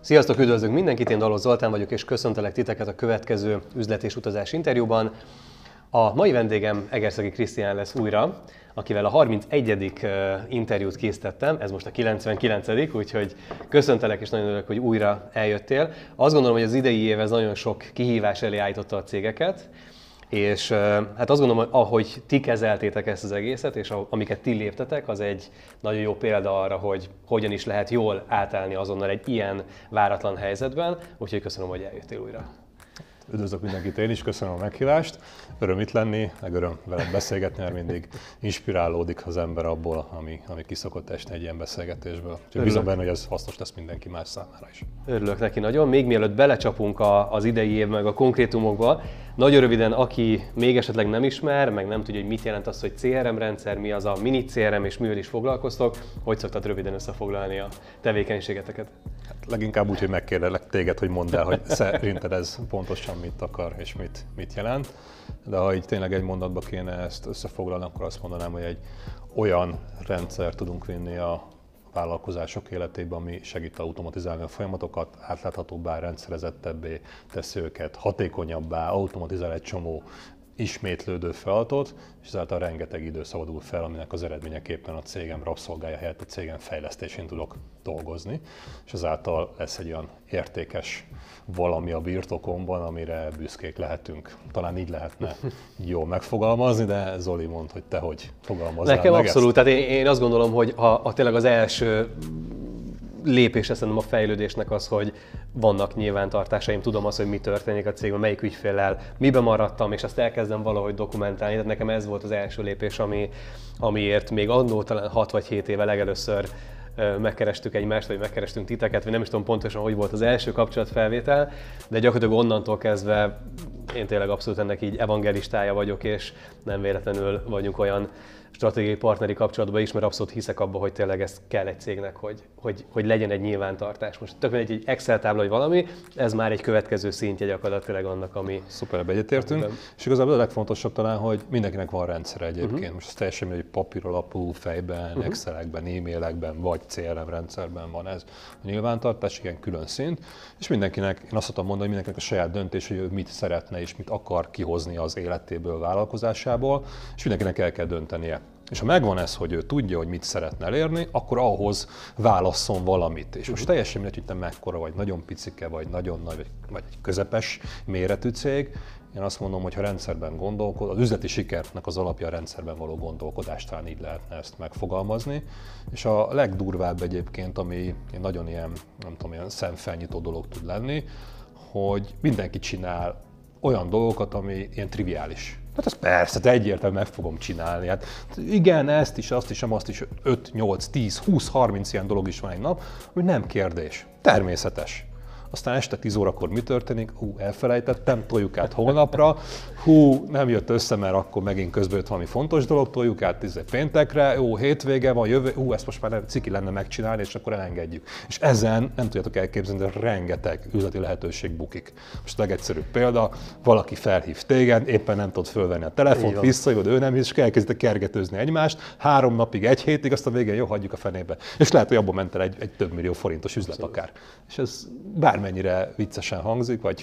Sziasztok, üdvözlünk mindenkit, én Dalos Zoltán vagyok, és köszöntelek titeket a következő üzlet és utazás interjúban. A mai vendégem Egerszegi Krisztián lesz újra, akivel a 31. interjút készítettem, ez most a 99. úgyhogy köszöntelek, és nagyon örülök, hogy újra eljöttél. Azt gondolom, hogy az idei év ez nagyon sok kihívás elé állította a cégeket, és hát azt gondolom, hogy ahogy ti kezeltétek ezt az egészet, és amiket ti léptetek, az egy nagyon jó példa arra, hogy hogyan is lehet jól átállni azonnal egy ilyen váratlan helyzetben, úgyhogy köszönöm, hogy eljöttél újra. Üdvözlök mindenkit, én is köszönöm a meghívást. Öröm itt lenni, meg öröm veled beszélgetni, mert mindig inspirálódik az ember abból, ami ki szokott esni egy ilyen beszélgetésből. Úgyhogy bízom benne, hogy ez hasznos lesz mindenki más számára is. Örülök neki nagyon. Még mielőtt belecsapunk az idei év meg a konkrétumokba, nagyon röviden, aki még esetleg nem ismer, meg nem tudja, hogy mit jelent az, hogy CRM rendszer, mi az a mini CRM és mivel is foglalkoztok, hogy szoktad röviden összefoglalni a tevékenységeteket? Hát leginkább úgy, hogy megkérdezlek téged, hogy mondd el, hogy szerinted ez pontosan mit akar és mit jelent. De ha így tényleg egy mondatba kéne ezt összefoglalni, akkor azt mondanám, hogy egy olyan rendszer tudunk vinni a vállalkozások életében, ami segít automatizálni a folyamatokat, átláthatóbbá, rendszerezettebbé teszi őket, hatékonyabbá, automatizál egy csomó ismétlődő feladatot, és ezáltal rengeteg idő szabadul fel, aminek az eredményeképpen a cégem rabszolgája helyett a cégem fejlesztésén tudok dolgozni, és ezáltal lesz egy olyan értékes valami a birtokomban, amire büszkék lehetünk. Talán így lehetne jól megfogalmazni, de Zoli mondd, hogy te hogy fogalmazzál Nekem meg abszolút, ezt? tehát én azt gondolom, hogy ha tényleg az első lépés szerintem a fejlődésnek az, hogy vannak nyilvántartásaim, tudom azt, hogy mi történik a cégben, melyik ügyféllel, miben maradtam, és azt elkezdem valahogy dokumentálni. Tehát nekem ez volt az első lépés, amiért még annó talán 6 vagy 7 éve legelőször megkerestük egymást, vagy megkerestünk titeket, vagy nem is tudom pontosan, hogy volt az első kapcsolatfelvétel, de gyakorlatilag onnantól kezdve én tényleg abszolút ennek így evangelistája vagyok, és nem véletlenül vagyunk olyan stratégiai partneri kapcsolatban is, mert abszolút hiszek abba, hogy tényleg ez kell egy cégnek, hogy legyen egy nyilvántartás. Most tök egy Excel tábla, vagy valami, ez már egy következő szintje gyakorlatilag annak, ami... Szuper, egyetértünk. És igazából a legfontosabb talán, hogy mindenkinek van rendszere egyébként. Most ez teljesen mindegy, hogy papír alapú, fejben, Excelekben, e-mailekben, vagy CRM rendszerben van ez a nyilvántartás, igen, külön szint. És mindenkinek, én azt tudom mondani, hogy mindenkinek a saját döntés, hogy ő mit szeretne és mit akar kihozni az életéből, vállalkozásából, és mindenkinek el kell döntenie. És ha megvan ez, hogy ő tudja, hogy mit szeretne elérni, akkor ahhoz válasszon valamit. És most teljesen mindegy, hogy te mekkora vagy, nagyon picike, vagy nagyon nagy, vagy egy közepes méretű cég. Én azt mondom, hogy ha rendszerben gondolkod, az üzleti sikernek az alapja a rendszerben való gondolkodás, talán így lehetne ezt megfogalmazni. És a legdurvább egyébként, ami nagyon ilyen, nem tudom, ilyen szemfelnyitó dolog tud lenni, hogy mindenki csinál olyan dolgokat, ami ilyen triviális. Hát ez persze, de egyértelműen meg fogom csinálni. Hát igen, ezt is, azt is, azt is, 5, 8, 10, 20, 30 ilyen dolog is van egy nap, ami nem kérdés. Természetes. Aztán este 10 órakor mi történik? Elfelejtettem, toljuk át holnapra. Nem jött össze, mert akkor megint közben jött valami fontos dolog, toljuk át péntekre. Hétvége van, jövő, ezt most már ciki lenne megcsinálni, és akkor elengedjük. És ezen nem tudjátok elképzelni, de rengeteg üzleti lehetőség bukik. Most legegyszerűbb példa, valaki felhív téged, éppen nem tudod fölvenni a telefont, visszajövöd, ő nem hisz, és elkezditek kergetőzni egymást, 3 napig, 1 hétig, azt a végén jó, hagyjuk a fenébe. És lehet, hogy abban ment el egy több millió forintos üzlet akár. És ez bármennyire viccesen hangzik, vagy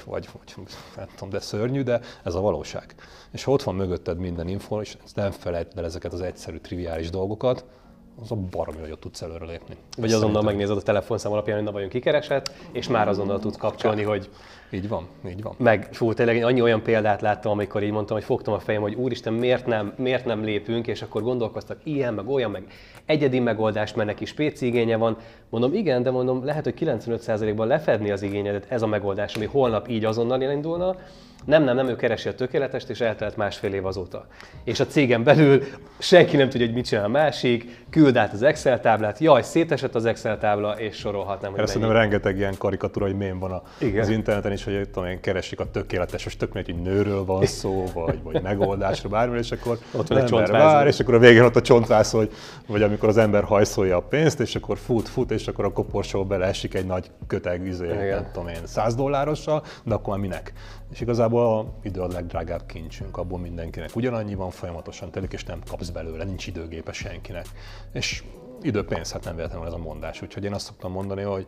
nem tudom, de szörnyű, de ez a valóság. És ha ott van mögötted minden info, és nem felejted el ezeket az egyszerű, triviális dolgokat, az a baromi, hogy ott tudsz előre lépni. Vagy azonnal megnézed a telefonszám alapján, hogy na vajon kikeresett, és már azonnal tudsz kapcsolni, hogy... Így van, így van. Meg tényleg annyi olyan példát láttam, amikor így mondtam, hogy fogtam a fejem, hogy úristen, miért nem lépünk, és akkor gondolkoztak ilyen, meg olyan, meg egyedi megoldás, mert neki spéci igénye van. Mondom, igen, de mondom, lehet, hogy 95%-ban lefedni az igényedet ez a megoldás, ami holnap így azonnal elindulna. Nem, ő keresi a tökéletest, és eltelt 1,5 év azóta. És a cégen belül senki nem tudja, hogy mit csinál a másik, küld át az Excel táblát, jaj, szétesett az Excel tábla, és sorolhatnám, hogy szerintem rengeteg ilyen karikatúra, hogy mém van az interneten is, hogy tudom, keresik a tökéletes, és tök mindegy, hogy nőről van szó, vagy megoldásra, bármilyen, és akkor ott van egy vár, és akkor a végén ott a csontvász, vagy amikor az ember hajszolja a pénzt, és akkor fut, és akkor a koporsóba beleesik egy nagy köteg, nem tudom én, $100, de akkor már minek? És igazából az idő a legdrágább kincsünk, abból mindenkinek ugyanannyi van, folyamatosan telik, és nem kapsz belőle, nincs időgépe senkinek. És időpénz, hát nem véletlenül ez a mondás. Úgyhogy én azt szoktam mondani, hogy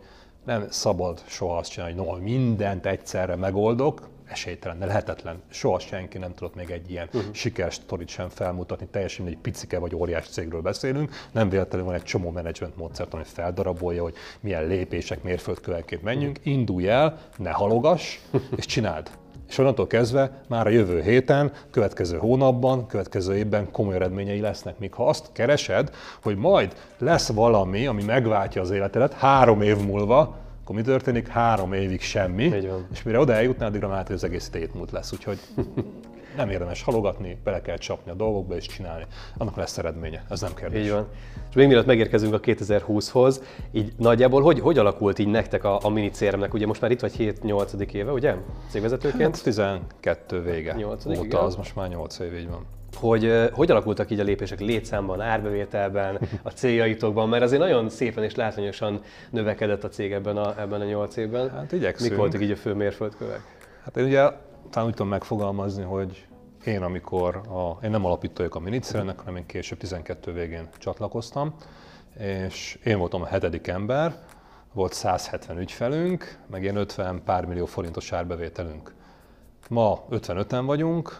nem szabad soha azt csinálni, hogy mindent egyszerre megoldok, esélytelen, de lehetetlen. Soha senki nem tudott még egy ilyen sikersztorit sem felmutatni, teljesen egy picike vagy óriás cégről beszélünk. Nem véletlenül van egy csomó menedzsment módszert, ami feldarabolja, hogy milyen lépések, mérföldkövekként menjünk. Indulj el, ne halogass, és csináld. És onnantól kezdve már a jövő héten, következő hónapban, következő évben komoly eredményei lesznek. Míg ha azt keresed, hogy majd lesz valami, ami megváltja az életedet 3 év múlva, akkor mi történik? 3 évig semmi, és mire oda eljutnál, addigra már az egész tétmúlt lesz. Úgyhogy nem érdemes halogatni, bele kell csapni a dolgokba és csinálni. Annak lesz eredménye, ez nem kérdés. Így van. És még mielőtt megérkezünk a 2020-hoz, így nagyjából hogy alakult így nektek a mini CRM-nek? Ugye most már itt vagy 7-8. éve, ugye? Cégvezetőként? Hát 12 vége 8. óta, igen. az most már 8 év, így van. Hogy alakultak így a lépések létszámban, árbevételben, a céljaitokban, mert azért nagyon szépen és látványosan növekedett a cég ebben a 8 évben. Hát igyekszünk. Mik voltak így a fő mérföldkövek? Hát én ugye talán úgy tudom megfogalmazni, hogy én én nem alapító vagyok a Minicérnek, hanem én később 12 végén csatlakoztam, és én voltam a 7. ember, volt 170 ügyfelünk, meg ilyen 50 pár millió forintos árbevételünk. Ma 55-en vagyunk,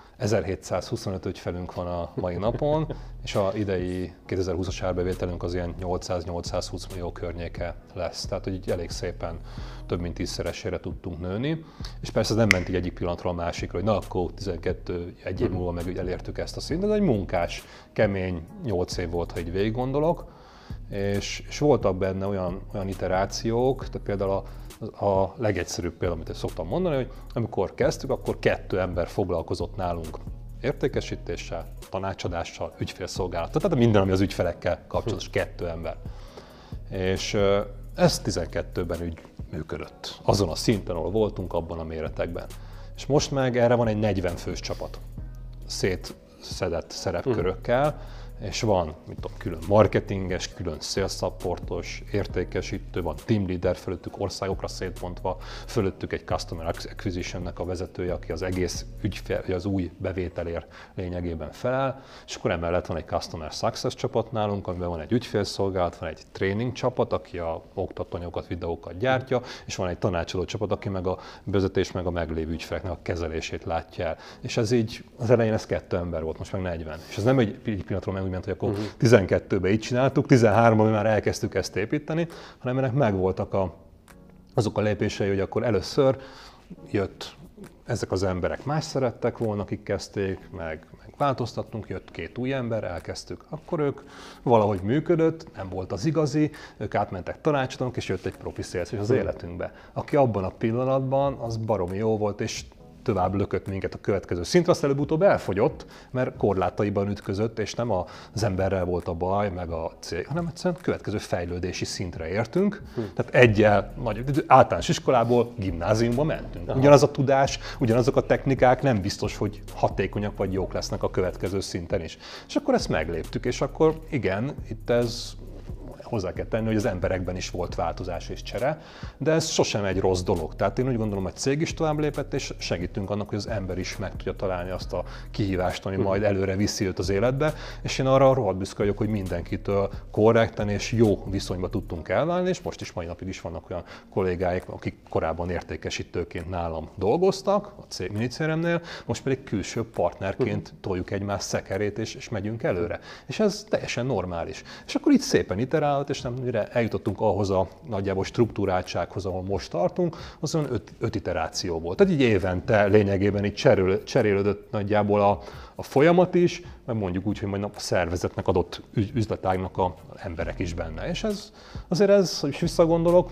1725 ügyfelünk van a mai napon, és a idei 2020-as árbevételünk az ilyen 800-820 millió környéke lesz. Tehát, hogy így elég szépen több mint 10-szeresére tudtunk nőni. És persze ez nem ment így egyik pillanatról a másikra, hogy na akkor 12, egy év múlva meg elértük ezt a szintet. Ez egy munkás, kemény 8 év volt, ha így végig gondolok. És voltak benne olyan iterációk, tehát például a legegyszerűbb példa, amit szoktam mondani, hogy amikor kezdtük, akkor 2 ember foglalkozott nálunk értékesítéssel, tanácsadással, ügyfélszolgálattal, tehát minden, ami az ügyfelekkel kapcsolatos, 2 ember. És ez 12-ben úgy működött. Azon a szinten, ahol voltunk, abban a méretekben. És most meg erre van egy 40 fős csapat, szétszedett szerepkörökkel, és van, külön marketinges, külön sales supportos, értékesítő, van team leader fölöttük, országokra szétbontva, fölöttük egy customer acquisition-nek a vezetője, aki az egész az új bevételért lényegében felel, és akkor emellett van egy customer success csapat nálunk, amiben van egy ügyfélszolgálat, van egy training csapat, aki a oktatóanyagokat, videókat gyártja, és van egy tanácsadó csapat, aki meg a vezetés, meg a meglévő ügyfeleknek a kezelését látja el. És ez így, az elején ez 2 ember volt, most meg 40. És ez nem egy pillanatról meg úgy ment, hogy akkor 12-ben így csináltuk, 13-ban már elkezdtük ezt építeni, hanem ennek megvoltak azok a lépései, hogy akkor először jött, ezek az emberek más szerettek volna, akik kezdték, meg változtattunk, jött 2 új ember, elkezdtük. Akkor ők valahogy működött, nem volt az igazi, ők átmentek tanácsadónak, és jött egy profi sales az életünkbe. Aki abban a pillanatban, az baromi jó volt, és tovább lökött minket a következő szintre, aztán előbb-utóbb elfogyott, mert korlátaiban ütközött, és nem az emberrel volt a baj, meg a cég, hanem egyszerűen következő fejlődési szintre értünk. Tehát általános iskolából gimnáziumba mentünk. Ugyanaz a tudás, ugyanazok a technikák nem biztos, hogy hatékonyak vagy jók lesznek a következő szinten is. És akkor ezt megléptük, és akkor igen, itt ez hozzá kell tenni, hogy az emberekben is volt változás és csere, de ez sosem egy rossz dolog. Tehát én úgy gondolom, hogy a cég is tovább lépett, és segítünk annak, hogy az ember is meg tudja találni azt a kihívást, ami majd előre viszi őt az életbe, és én arra rohadt büszke vagyok, hogy mindenkitől korrekten és jó viszonyba tudtunk elválni, és most is mai napig is vannak olyan kollégáik, akik korábban értékesítőként nálam dolgoztak, a cég Minicéremnél, most pedig külső partnerként toljuk egymás szekerét, és megyünk előre. És ez teljesen normális. És akkor itt szépen iterál, és nem, mire eljutottunk ahhoz a nagyjából struktúráltsághoz, ahol most tartunk, az olyan 5 iteráció volt. Tehát így évente lényegében így cserélődött nagyjából a folyamat is, meg mondjuk úgy, hogy majd a szervezetnek adott üzletágnak a emberek is benne. És ez, hogy is visszagondolok,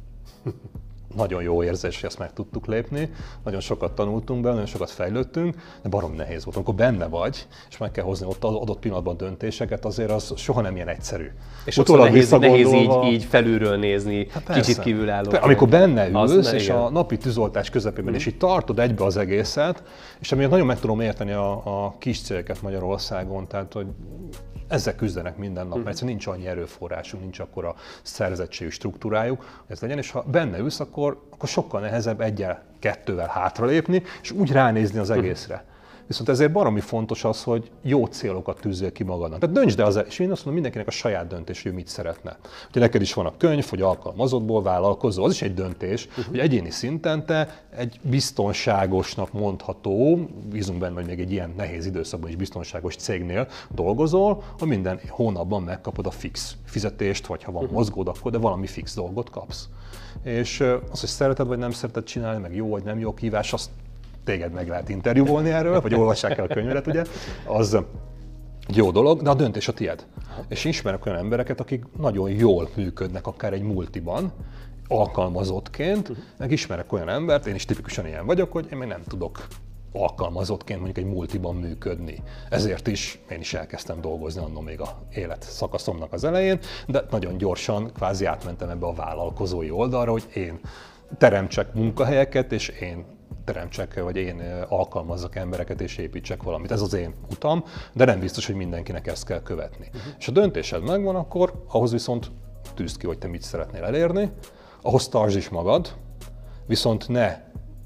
nagyon jó érzés, hogy ezt meg tudtuk lépni, nagyon sokat tanultunk belőle, nagyon sokat fejlődtünk, de barom nehéz volt. Amikor benne vagy, és meg kell hozni ott az adott pillanatban döntéseket, azért az soha nem ilyen egyszerű. És sokszor nehéz így felülről nézni, hát kicsit kívülálló. Amikor benne ülsz, és a napi tűzoltás közepében is így tartod egybe az egészet, és amiért nagyon meg tudom érteni a kis cégeket Magyarországon, tehát hogy ezzel küzdenek minden nap, mert nincs annyi erőforrásunk, nincs akkora szervezettségű struktúrájuk, hogy ez legyen, és ha benne ülsz, akkor sokkal nehezebb 1-2-vel hátralépni, és úgy ránézni az egészre. Viszont ezért baromi fontos az, hogy jó célokat tűzzél ki magadnak. Tehát döntsd el és én azt mondom, mindenkinek a saját döntés, hogy mit szeretne. Ugye neked is van a könyv, hogy alkalmazottból vállalkozó, az is egy döntés, hogy egyéni szinten te egy biztonságosnak mondható, bízunk benne, hogy még egy ilyen nehéz időszakban is biztonságos cégnél dolgozol, hogy minden hónapban megkapod a fix fizetést, vagy ha van mozgód, akkor de valami fix dolgot kapsz. És az, hogy szereted vagy nem szereted csinálni, meg jó vagy nem jó kívás, azt téged meg lehet interjúvolni erről, vagy olvassák el a könyvedet, ugye, az jó dolog, de a döntés a tied. És ismerek olyan embereket, akik nagyon jól működnek akár egy multiban, alkalmazottként, meg ismerek olyan embert, én is tipikusan ilyen vagyok, hogy én még nem tudok alkalmazottként mondjuk egy multiban működni. Ezért is én is elkezdtem dolgozni anno még a élet szakaszomnak az elején, de nagyon gyorsan kvázi átmentem ebbe a vállalkozói oldalra, hogy én teremtsek munkahelyeket, és én teremtsek, vagy én alkalmazzak embereket és építsek valamit. Ez az én utam, de nem biztos, hogy mindenkinek ezt kell követni. És a döntésed megvan, akkor ahhoz viszont tűzd ki, hogy te mit szeretnél elérni, ahhoz tartsd is magad, viszont ne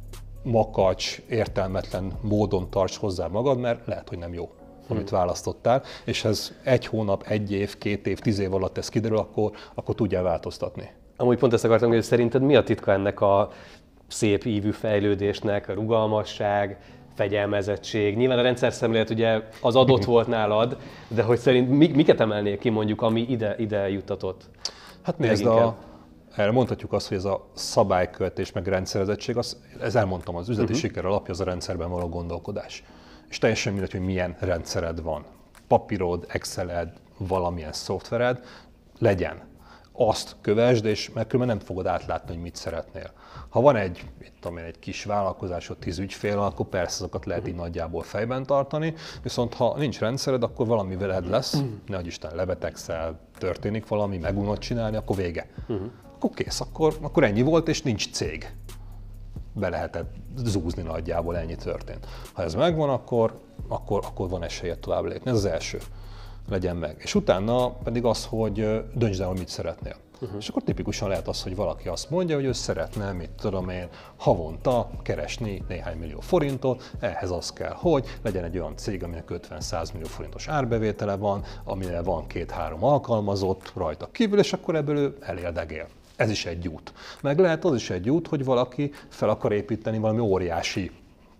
makacs, értelmetlen módon tarts hozzá magad, mert lehet, hogy nem jó, amit választottál, és ez 1 hónap, 1 év, 2 év, 10 év alatt ez kiderül, akkor tudjál változtatni. Amúgy pont ezt akartam, hogy szerinted mi a titka ennek a szép ívű fejlődésnek, a rugalmasság, fegyelmezettség. Nyilván a rendszerszemlélet ugye az adott volt nálad, de hogy szerint miket emelnél ki mondjuk, ami ide juttatott? Hát nézd, erre mondhatjuk azt, hogy ez a szabálykövetés meg rendszerezettség, ez elmondtam, az üzleti siker alapja az a rendszerben való gondolkodás. És teljesen mindegy, hogy milyen rendszered van. Papírod, Exceled, valamilyen szoftvered, legyen. Azt kövesd, és mert különben nem fogod átlátni, hogy mit szeretnél. Ha van egy kis vállalkozásod, 10 ügyfél, akkor persze azokat lehet így nagyjából fejben tartani, viszont ha nincs rendszered, akkor valami veled lesz, nehogy Isten lebetegszel, történik valami, megunod csinálni, akkor vége. Akkor kész, akkor ennyi volt, és nincs cég. Be lehetett zúzni nagyjából, ennyi történt. Ha ez megvan, akkor van esélyed tovább lépni. Ez az első. Legyen meg. És utána pedig az, hogy döntsd el, hogy mit szeretnél. És akkor tipikusan lehet az, hogy valaki azt mondja, hogy ő szeretne, mit tudom én, havonta keresni néhány millió forintot, ehhez az kell, hogy legyen egy olyan cég, aminek 50-100 millió forintos árbevétele van, aminek van 2-3 alkalmazott rajta kívül, és akkor ebből ő elérdegél. Ez is egy út. Meg lehet az is egy út, hogy valaki fel akar építeni valami óriási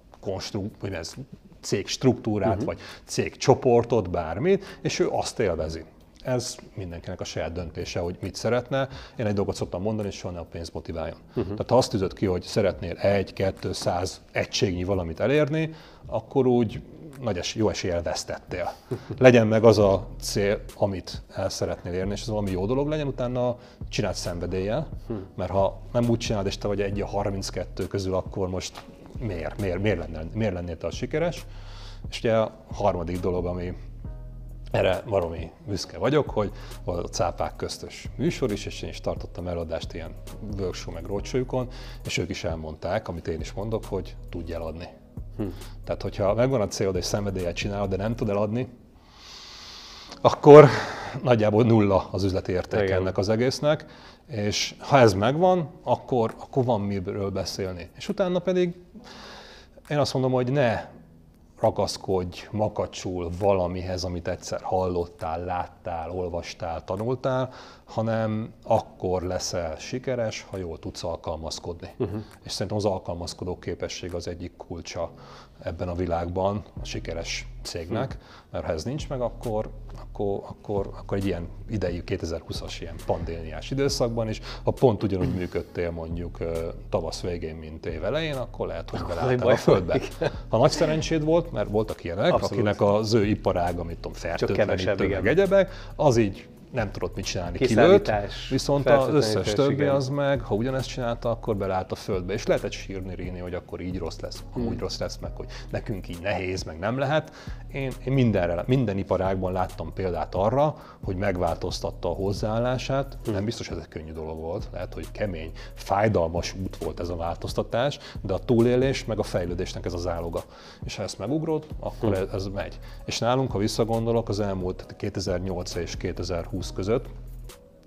cégstruktúrát, vagy cégcsoportot, bármit, és ő azt élvezi. Ez mindenkinek a saját döntése, hogy mit szeretne. Én egy dolgot szoktam mondani, és soha ne a pénz motiváljon. Tehát ha azt tűzöd ki, hogy szeretnél 1-2-100 egységnyi valamit elérni, akkor úgy jó eséllyel vesztettél. Legyen meg az a cél, amit el szeretnél érni, és ez valami jó dolog legyen, utána csináld szenvedéllyel, mert ha nem úgy csinálod, és te vagy 1 a 32 közül, akkor most miért lennél te a sikeres? És ugye a harmadik dolog, ami erre baromi büszke vagyok, hogy volt a Cápák köztös műsor is, és én is tartottam előadást ilyen workshop meg roadshow-ukon, és ők is elmondták, amit én is mondok, hogy tudj eladni. Tehát, hogyha megvan a célod és szenvedéllyel csinálod, de nem tud eladni, akkor nagyjából nulla az üzleti értéke ennek az egésznek, és ha ez megvan, akkor van miről beszélni. És utána pedig én azt mondom, hogy ne ragaszkodj makacsul valamihez, amit egyszer hallottál, láttál, olvastál, tanultál, hanem akkor leszel sikeres, ha jól tudsz alkalmazkodni. És szerintem az alkalmazkodó képesség az egyik kulcsa ebben a világban a sikeres cégnek, mert ha ez nincs meg, akkor egy ilyen idejű 2020-as ilyen pandémiás időszakban is, ha pont ugyanúgy működtél mondjuk tavasz végén, mint év elején, akkor lehet, hogy belálltál a földbe. Ha nagy szerencséd volt, mert voltak ilyenek, akinek az ő iparága, mit tudom, fertőtlenítő, meg egyebek, az így nem tudott mit csinálni, kilőtt, viszont az összes többi az meg, ha ugyanezt csinálta, akkor belállt a földbe, és lehetett sírni, ríni, hogy akkor így rossz lesz, amúgy rossz lesz, meg hogy nekünk így nehéz, meg nem lehet. Én minden iparágban láttam példát arra, hogy megváltoztatta a hozzáállását, nem biztos, hogy ez egy könnyű dolog volt, lehet, hogy kemény, fájdalmas út volt ez a változtatás, de a túlélés meg a fejlődésnek ez az záloga. És ha ezt megugrod, akkor ez megy. És nálunk, ha visszagondolok, az elmúlt 2008 és 2020 között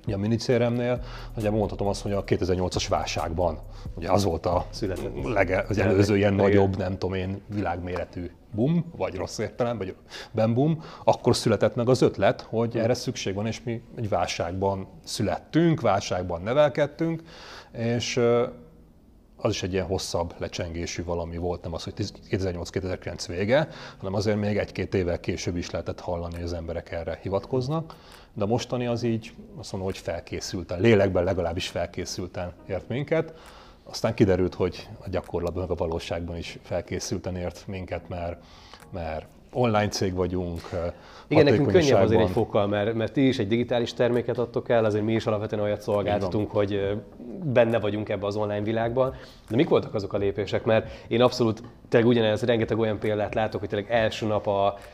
A mini CRM-nél nagyjából mondhatom azt, hogy a 2008-as válságban, ugye az volt az előző ilyen nagyobb, nem tudom én, világméretű boom, vagy rossz értelemben, vagy boom, akkor született meg az ötlet, hogy erre szükség van, és mi egy válságban születtünk, válságban nevelkedtünk, és az is egy ilyen hosszabb lecsengésű valami volt, nem az, hogy 2008-2009 vége, hanem azért még 1-2 évvel később is lehetett hallani, hogy az emberek erre hivatkoznak. De a mostani az így, azt mondom, hogy felkészülten, lélekben legalábbis felkészülten ért minket. Aztán kiderült, hogy a gyakorlatban, meg a valóságban is felkészülten ért minket, mert online cég vagyunk. Igen, nekünk könnyebb azért egy fokkal, mert ti is egy digitális terméket adtok el, azért mi is alapvetően olyat szolgáltatunk, hogy benne vagyunk ebbe az online világban. De mik voltak azok a lépések? Mert én abszolút tényleg ugyanez, rengeteg olyan példát látok, hogy tényleg első nap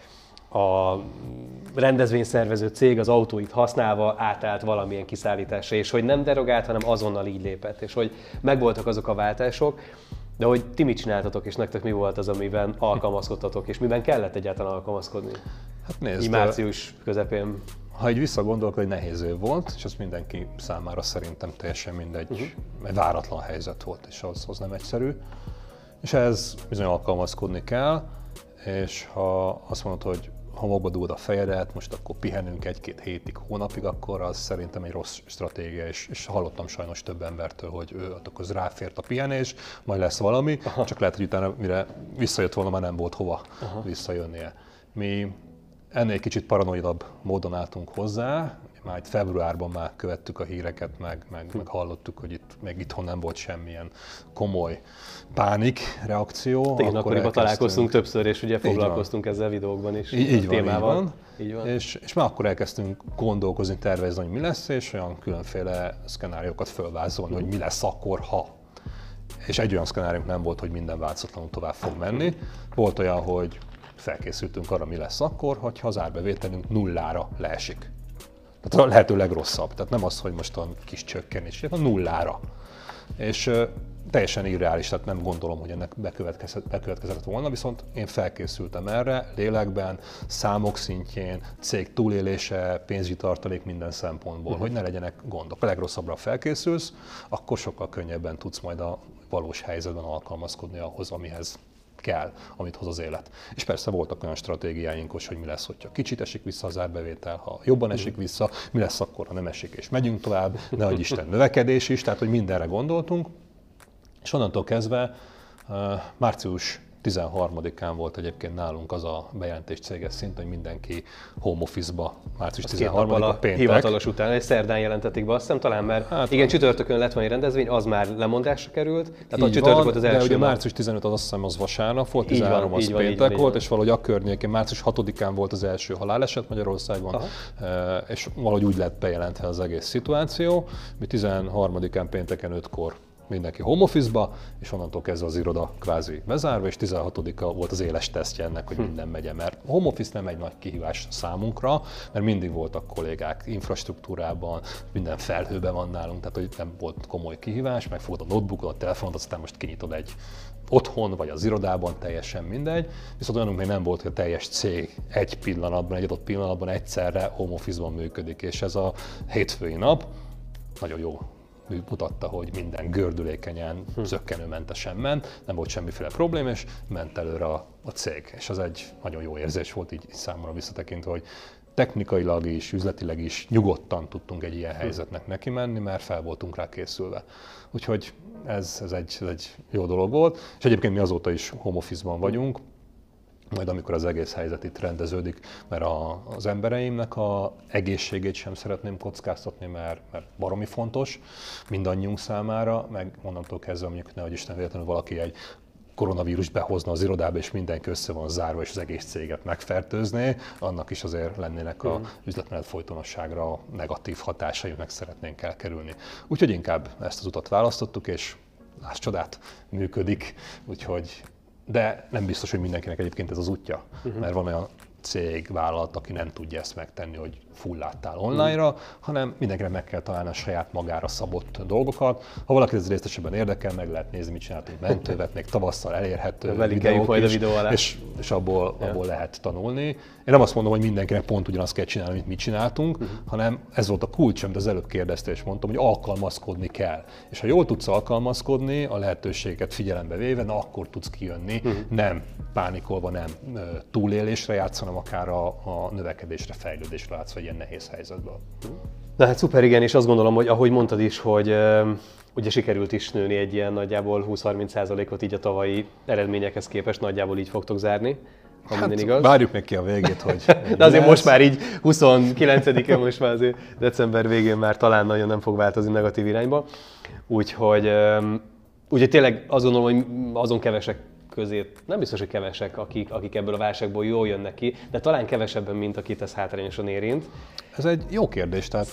a rendezvényszervező cég az autóit használva átállt valamilyen kiszállításra, és hogy nem derogált, hanem azonnal így lépett, és hogy megvoltak azok a váltások, de hogy ti mit csináltatok, és nektek mi volt az, amiben alkalmazkodtatok, és miben kellett egyáltalán alkalmazkodni? Hát nézd, így március közepén. Ha egy visszagondolok, hogy nehéz év volt, és az mindenki számára szerintem teljesen mindegy, egy váratlan helyzet volt, és az nem egyszerű. És ehhez bizony alkalmazkodni kell, és ha azt mondod, hogy homokba dugod a fejedet, most akkor pihenünk 1-2 hétig, hónapig, akkor az szerintem egy rossz stratégia, és hallottam sajnos több embertől, hogy akkor ráfért a pihenés, majd lesz valami, csak lehet, hogy utána mire visszajött volna, már nem volt hova visszajönnie. Mi ennél kicsit paranoidabb módon álltunk hozzá, már itt februárban már követtük a híreket, meg hallottuk, hogy itt még itthon nem volt semmilyen komoly pánik reakció. Igen, akkoriban találkoztunk többször, és ugye foglalkoztunk ezzel videókban is. Így van. És már akkor elkezdtünk gondolkozni, tervezni, hogy mi lesz, és olyan különféle szkenáriókat fölvázolni, hogy mi lesz akkor, ha. És egy olyan szkenáriónk nem volt, hogy minden változatlanul tovább fog menni. Volt olyan, hogy felkészültünk arra, mi lesz akkor, hogyha az árbevételünk 0-ra leesik. Tehát a lehető legrosszabb. Tehát nem az, hogy most a kis csökkenés, hanem 0-ra. És teljesen irreális, tehát nem gondolom, hogy ennek bekövetkezett volna, viszont én felkészültem erre, lélekben, számok szintjén, cég túlélése, pénzügyi tartalék minden szempontból, hogy ne legyenek gondok. A legrosszabbra felkészülsz, akkor sokkal könnyebben tudsz majd a valós helyzetben alkalmazkodni ahhoz, amihez kell, amit hoz az élet. És persze voltak olyan stratégiáink, hogy mi lesz, hogyha kicsit esik vissza az árbevétel, ha jobban esik vissza, mi lesz akkor, ha nem esik és megyünk tovább, nehogy Isten növekedés is, tehát hogy mindenre gondoltunk. És onnantól kezdve március 13-án volt egyébként nálunk az a bejelentés céges szint, hogy mindenki home office-ba március 13-a péntek. Hivatalos után, egy szerdán jelentették be, azt hiszem talán, mert hát, igen, csütörtökön lett valami rendezvény, az már lemondásra került, tehát a csütörtök volt az első. De ugye március 15 az azt hiszem az vasárnap volt, 13 az péntek volt, és valahogy a környékén március 6-án volt az első haláleset Magyarországon, és valahogy úgy lett bejelentve az egész szituáció. Mi 13-án pénteken 5-kor mindenki home office-ba, és onnantól kezdve az iroda kvázi bezárva, és 16-a volt az éles tesztje ennek, hogy minden megye, mert home office nem egy nagy kihívás számunkra, mert mindig voltak kollégák infrastruktúrában, minden felhőben van nálunk, tehát hogy nem volt komoly kihívás, megfogod a notebookot, a telefonot, aztán most kinyitod egy otthon, vagy az irodában, teljesen mindegy, viszont olyanunk még nem volt, hogy a teljes cég egy pillanatban, egy adott pillanatban egyszerre home office-ban működik, és ez a hétfői nap nagyon jó mutatta, hogy minden gördülékenyen, zökkenőmentesen ment, nem volt semmiféle probléma, és ment előre a cég. És az egy nagyon jó érzés volt így számomra visszatekintve, hogy technikailag is, üzletileg is nyugodtan tudtunk egy ilyen helyzetnek neki menni, mert fel voltunk rá készülve. Úgyhogy ez egy jó dolog volt, és egyébként mi azóta is home office-ban vagyunk, majd amikor az egész helyzet itt rendeződik, mert az embereimnek az egészségét sem szeretném kockáztatni, mert baromi fontos mindannyiunk számára, meg onnantól kezdve mondjuk nehogy Isten véletlenül valaki egy koronavírust behozna az irodába, és mindenki össze van zárva, és az egész céget megfertőzné, annak is azért lennének az üzletmenet folytonosságra negatív hatásai, meg szeretnénk elkerülni. Úgyhogy inkább ezt az utat választottuk, és láss csodát, működik, úgyhogy de nem biztos, hogy mindenkinek egyébként ez az útja, mert van olyan cég, vállalat, aki nem tudja ezt megtenni, hogy fulláttál online-ra, hanem mindenkinek meg kell találni a saját magára szabott dolgokat. Ha valaki ez részletesebben érdekel, meg lehet nézni, mit csináltunk mentővet, még tavasszal elérhető videók is, és abból lehet tanulni. Én nem azt mondom, hogy mindenkinek pont ugyanazt kell csinálni, mint mit csináltunk, hanem ez volt a kulcs, amit az előbb kérdezte, és mondtam, hogy alkalmazkodni kell. És ha jól tudsz alkalmazkodni, a lehetőséget figyelembe véve, na akkor tudsz kijönni, nem pánikolva, nem túlélésre játsz, hanem akár a növekedésre, fejlődésre látsz, vagy ilyen nehéz helyzetből. Na hát szuper, igen, és azt gondolom, hogy ahogy mondtad is, hogy ugye sikerült is nőni egy ilyen nagyjából 20-30%-ot így a tavalyi eredményekhez képest, nagyjából így fogtok zárni, ha minden igaz. Várjuk meg ki a végét, hogy de azért most már így 29-e, most már azért december végén már talán nagyon nem fog változni negatív irányba. Úgyhogy tényleg azt gondolom, hogy azon kevesek közé, nem biztos, hogy kevesek, akik ebből a válságból jól jönnek ki, de talán kevesebben, mint akit ez hátrányosan érint. Ez egy jó kérdés, tehát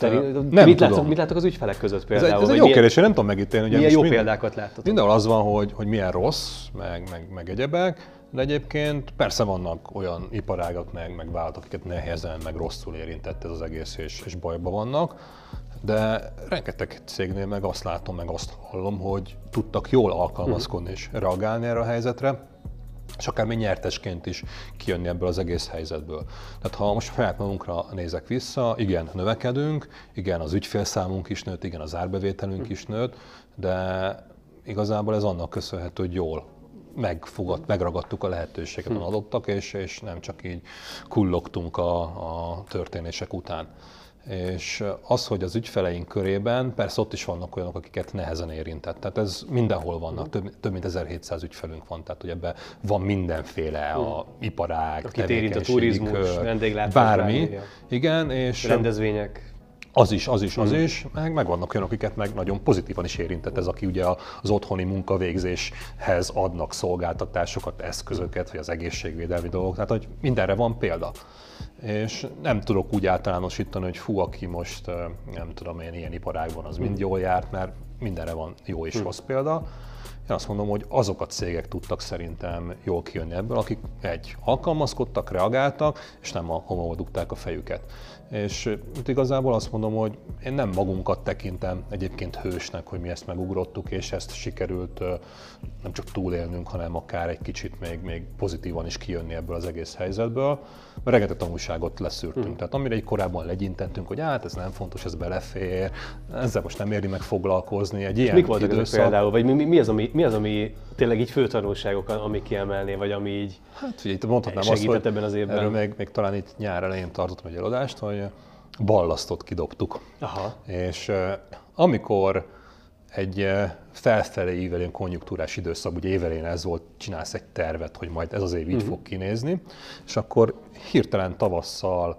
mit látok az ügyfelek között például? Ez egy jó kérdés, én nem tudom megítélni. Milyen jó példákat láttatok? Mindenhol az van, hogy milyen rossz, meg egyebek, de egyébként persze vannak olyan iparágak, meg vállalatok, akiket nehezen, meg rosszul érintett ez az egész, és bajban vannak. De rengeteg cégnél meg azt látom, meg azt hallom, hogy tudtak jól alkalmazkodni és reagálni erre a helyzetre, és akár még nyertesként is kijönni ebből az egész helyzetből. Tehát ha most saját magunkra nézek vissza, igen, növekedünk, igen, az ügyfélszámunk is nőtt, igen, az árbevételünk is nőtt, de igazából ez annak köszönhető, hogy jól megragadtuk a lehetőséget, amit adottak, és nem csak így kullogtunk a történések után. És az, hogy az ügyfeleink körében, persze ott is vannak olyanok, akiket nehezen érintett. Tehát ez mindenhol vannak, több mint 1700 ügyfelünk van, tehát hogy ebben van mindenféle a iparág, akit érint a turizmus, vendéglátás, bármi. Igen, és rendezvények. Az is, meg vannak olyanok, akiket meg nagyon pozitívan is érintett ez, aki ugye az otthoni munkavégzéshez adnak szolgáltatásokat, eszközöket, vagy az egészségvédelmi dolgok, tehát hogy mindenre van példa. És nem tudok úgy általánosítani, hogy aki most nem tudom én ilyen iparágban, az mind jól járt, mert mindenre van jó és rossz példa. Én azt mondom, hogy azok a cégek tudtak szerintem jól kijönni ebből, akik alkalmazkodtak, reagáltak, és nem a homokba dugták a fejüket. És itt igazából azt mondom, hogy én nem magunkat tekintem egyébként hősnek, hogy mi ezt megugrottuk, és ezt sikerült nem csak túlélnünk, hanem akár egy kicsit még pozitívan is kijönni ebből az egész helyzetből, mert rengeteg tanulságot leszűrtünk. Tehát amire egy korábban legyintettünk, hogy hát ez nem fontos, ez belefér, ezzel most nem éri meg foglalkozni, egy ilyen mik voltak ezek például, vagy mi az, ami tényleg így fő tanulságok, amik kiemelné, vagy ami így hát ugye itt mondhatnám azt, hogy ebben az évben. Erről még talán itt nyár elején tartottam egy előadást, hogy ballasztot kidobtuk. Aha. És amikor egy felfelé ívelő konjunktúrás időszak, ugye évelején ez volt, csinálsz egy tervet, hogy majd ez az év így fog kinézni, és akkor hirtelen tavasszal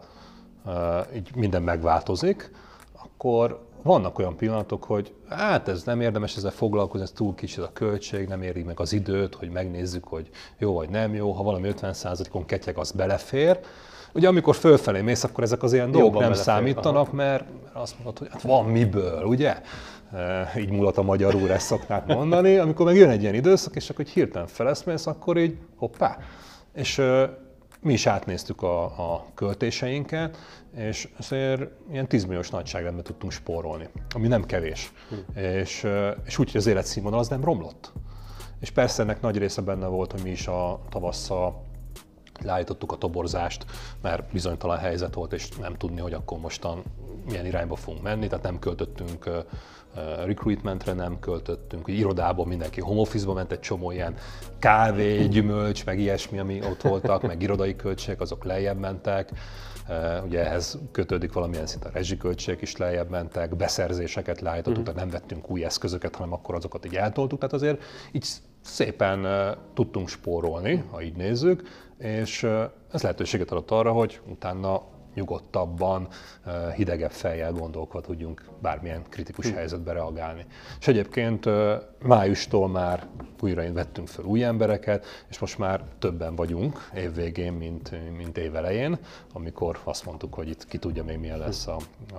így minden megváltozik, akkor vannak olyan pillanatok, hogy hát ez nem érdemes ezzel foglalkozni, ez túl kicsi a költség, nem éri meg az időt, hogy megnézzük, hogy jó vagy nem jó, ha valami 50%-on ketyeg, az belefér. Ugye amikor fölfelé mész, akkor ezek az ilyen dolgok nem számítanak, mert azt mondod, hogy hát van miből, ugye? Így múlott a magyarul, ezt szokták mondani. Amikor meg jön egy ilyen időszak, és akkor hirtelen feleszmész, akkor így hoppá. És mi is átnéztük a költéseinket, és azért ilyen 10 milliós nagyságrendben tudtunk spórolni, ami nem kevés. És úgy, hogy az életszínvonal az nem romlott. És persze ennek nagy része benne volt, hogy mi is a tavasszal leállítottuk a toborzást, mert bizonytalan helyzet volt, és nem tudni, hogy akkor mostan milyen irányba fogunk menni, tehát nem költöttünk recruitmentre, nem költöttünk, irodában mindenki home office-ba ment, egy csomó ilyen kávé, gyümölcs, meg ilyesmi, ami ott voltak, meg irodai költségek, azok lejjebb mentek. Ugye ehhez kötődik valamilyen szinte a rezsiköltségek is lejjebb mentek, beszerzéseket leállítottuk, tehát nem vettünk új eszközöket, hanem akkor azokat így eltoltuk, tehát azért így szépen tudtunk spórolni, ha így nézzük, és ez lehetőséget adott arra, hogy utána nyugodtabban, hidegebb fejjel gondolkodva tudjunk bármilyen kritikus helyzetbe reagálni. És egyébként májustól már újra vettünk fel új embereket, és most már többen vagyunk évvégén, mint évelején, amikor azt mondtuk, hogy itt ki tudja még milyen lesz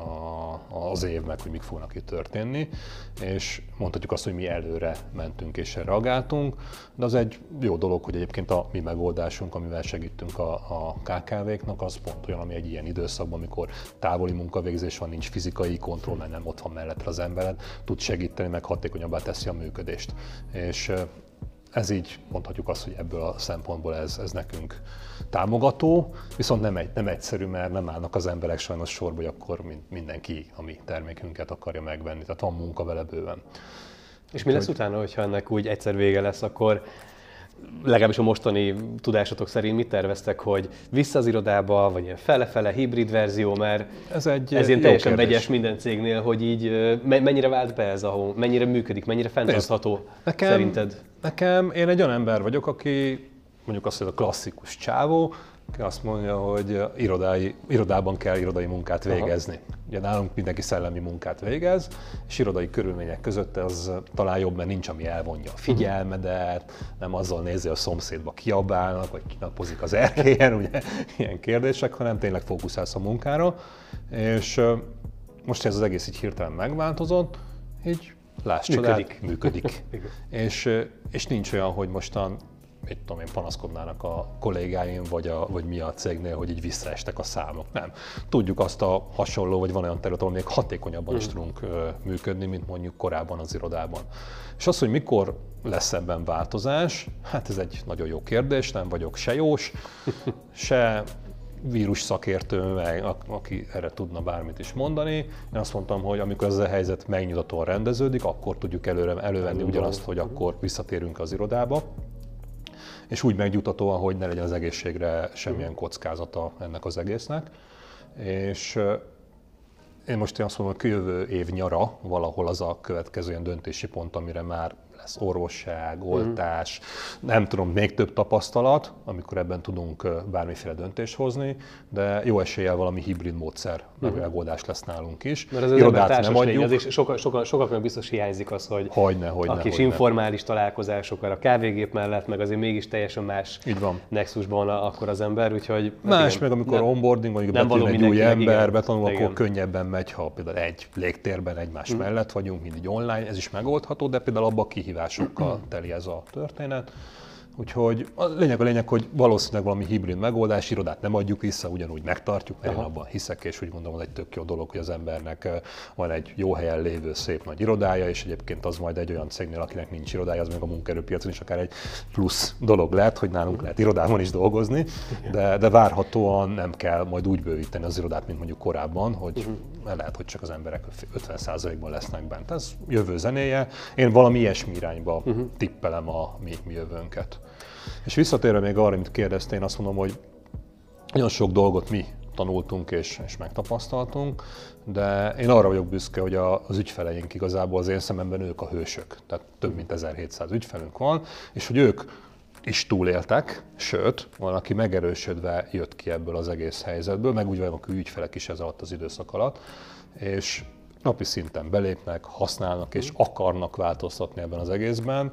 az év, meg hogy mik fognak itt történni, és mondhatjuk azt, hogy mi előre mentünk és reagáltunk, de az egy jó dolog, hogy egyébként a mi megoldásunk, amivel segítünk a KKV-knak, az pont olyan, ami egy ilyen időszakban, amikor távoli munkavégzés van, nincs fizikai kontroll, mert nem ott van mellettre az embered, tud segíteni, meg hatékonyabbá teszi a működést. És ez így mondhatjuk azt, hogy ebből a szempontból ez nekünk támogató, viszont nem egyszerű, mert nem állnak az emberek sajnos sorba, hogy akkor mindenki a mi termékünket akarja megvenni, tehát van munka vele bőven. És mi lesz utána, hogyha ennek úgy egyszer vége lesz, akkor legalábbis a mostani tudásotok szerint mit terveztek, hogy vissza az irodába, vagy ilyen fele-fele hibrid verzió, mert ez ilyen teljesen vegyes minden cégnél, hogy így mennyire vált be ez mennyire működik, mennyire fenntartható szerinted? Én egy olyan ember vagyok, aki mondjuk azt, hogy a klasszikus csávó, aki azt mondja, hogy irodában kell irodai munkát végezni. Aha. Ugye nálunk mindenki szellemi munkát végez, és irodai körülmények között az talán jobb, mert nincs, ami elvonja a figyelmedet, nem azzal nézi, a szomszédba kiabálnak, vagy kinapozik az erkélyen, ugye ilyen kérdések, hanem tényleg fókuszálsz a munkára. És most ez az egész így hirtelen megváltozott, így láss csodát, működik. és nincs olyan, hogy mostan mit tudom én, panaszkodnának a kollégáim, vagy mi a cégnél, hogy így visszaestek a számok. Nem. Tudjuk azt a hasonló, vagy van olyan terület, ahol még hatékonyabban is tudunk működni, mint mondjuk korábban az irodában. És az, hogy mikor lesz ebben változás, hát ez egy nagyon jó kérdés, nem vagyok se jós, se vírus szakértő, aki erre tudna bármit is mondani. Én azt mondtam, hogy amikor ez a helyzet megnyugtatóan rendeződik, akkor tudjuk elővenni ugyanazt, hogy akkor visszatérünk az irodába. És úgy megnyugtatóan, hogy ne legyen az egészségre semmilyen kockázata ennek az egésznek. És én most azt mondom, hogy jövő év nyara valahol az a következő ilyen döntési pont, amire már lesz orvosság, oltás, nem tudom, még több tapasztalat, amikor ebben tudunk bármiféle döntést hozni, de jó eséllyel valami hibrid módszer megoldás lesz nálunk is. Mert az irodát nem adjuk. És sokaknak biztos hiányzik az, hogy a kis informális találkozások a kávégép mellett, meg azért mégis teljesen más nexusban akkor az ember, úgyhogy... Más, igen, meg amikor onboarding, mondjuk betűn egy új ember, betanul, akkor könnyebben megy, ha például egy légtérben egymás mellett vagyunk, mindig online, ez is megoldható, de például abban kihívásokkal teli ez a történet. Úgyhogy a lényeg, hogy valószínűleg valami hibrid megoldás, irodát nem adjuk vissza, ugyanúgy megtartjuk, mert én abban hiszek, és úgy gondolom, hogy egy tök jó dolog, hogy az embernek van egy jó helyen lévő szép nagy irodája, és egyébként az majd egy olyan cégnél, akinek nincs irodája, az még a munkaerőpiacon is akár egy plusz dolog lehet, hogy nálunk lehet irodában is dolgozni, de várhatóan nem kell majd úgy bővíteni az irodát, mint mondjuk korábban, hogy lehet, hogy csak az emberek 50%-ban lesznek bent. Ez jövő zenéje. Én valami ilyesmi irányba tippelem a mi jövőnket. És visszatérve még arra, amit kérdeztél, én azt mondom, hogy nagyon sok dolgot mi tanultunk és megtapasztaltunk, de én arra vagyok büszke, hogy az ügyfeleink igazából az én szememben ők a hősök. Tehát több mint 1700 ügyfelünk van, és hogy ők is túléltek, sőt, van, aki megerősödve jött ki ebből az egész helyzetből, meg úgy vannak ügyfelek is ez alatt az időszak alatt, és napi szinten belépnek, használnak és akarnak változtatni ebben az egészben,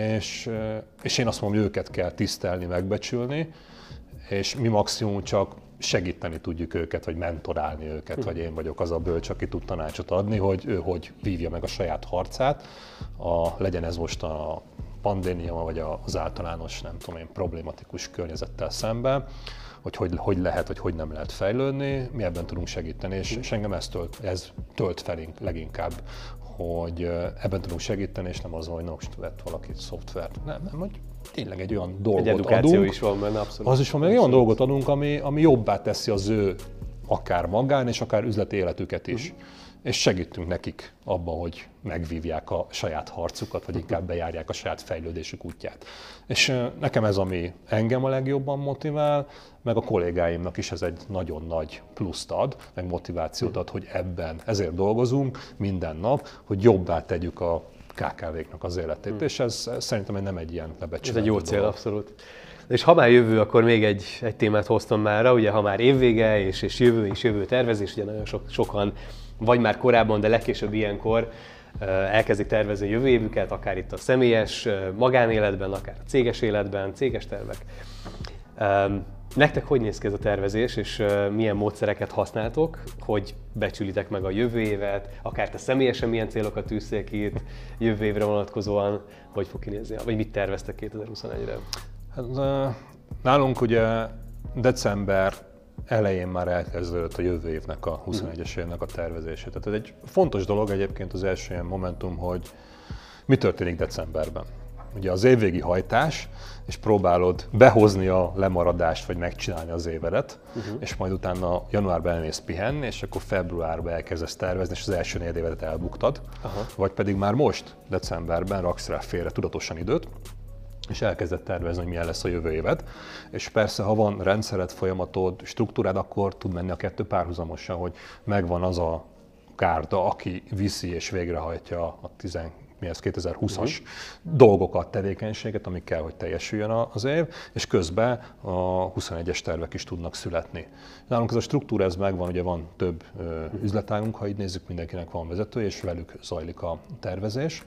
és én azt mondom, hogy őket kell tisztelni, megbecsülni, és mi maximum csak segíteni tudjuk őket, vagy mentorálni őket, vagy én vagyok az a bölcs, aki tud tanácsot adni, hogy ő hogy vívja meg a saját harcát, legyen ez most a pandémia, vagy az általános, nem tudom én, problématikus környezettel szemben, hogy lehet, vagy hogy nem lehet fejlődni, mi ebben tudunk segíteni, és engem ez tölt felénk leginkább, hogy ebben tudunk segíteni, és nem az, hogy most vett valaki szoftvert. Nem, hogy tényleg egy olyan dolgot adunk. Egy edukáció is van benne, abszolút. Az is van, egy olyan dolgot adunk, ami jobbá teszi az ő akár magán, és akár üzleti életüket is. És segítünk nekik abban, hogy megvívják a saját harcukat, vagy inkább bejárják a saját fejlődésük útját. És nekem ez, ami engem a legjobban motivál, meg a kollégáimnak is ez egy nagyon nagy pluszt ad, meg motivációt ad, hogy ezért dolgozunk minden nap, hogy jobbá tegyük a KKV-knak az életét, és ez szerintem nem egy ilyen lebecsülendő Ez egy jó cél, dolog. abszolút. És ha már jövő, akkor még egy témát hoztam mára, ugye ha már évvége és jövő tervezés, ugye nagyon sokan, vagy már korábban, de legkésőbb ilyenkor elkezdik tervezni a jövő évüket, akár itt a személyes magánéletben, akár a céges életben, céges tervek. Nektek hogy néz ki ez a tervezés, és milyen módszereket használtok, hogy becsülitek meg a jövő évet, akár te személyesen milyen célokat tűztél ki itt jövő évre vonatkozóan, hogy fog kinézni, vagy mit terveztek 2021-re? Hát, nálunk ugye december elején már elkezdődött a jövő évnek, a 21-es évnek a tervezése. Tehát ez egy fontos dolog egyébként az első ilyen momentum, hogy mi történik decemberben. Ugye az évvégi hajtás, és próbálod behozni a lemaradást, vagy megcsinálni az évedet, és majd utána januárban elmész pihenni, és akkor februárban elkezdesz tervezni, és az első negyedévedet elbuktad. Vagy pedig már most, decemberben raksz rá félre tudatosan időt, és elkezdett tervezni, hogy milyen lesz a jövő éved. És persze, ha van rendszered, folyamatod, struktúrád, akkor tud menni a kettő párhuzamosan, hogy megvan az a gárda, aki viszi és végrehajtja a 2020-as dolgokat, tevékenységet, amik kell, hogy teljesüljön az év, és közben a 21-es tervek is tudnak születni. Nálunk ez a struktúra, ez megvan, ugye van több üzletágunk, ha így nézzük, mindenkinek van vezető, és velük zajlik a tervezés.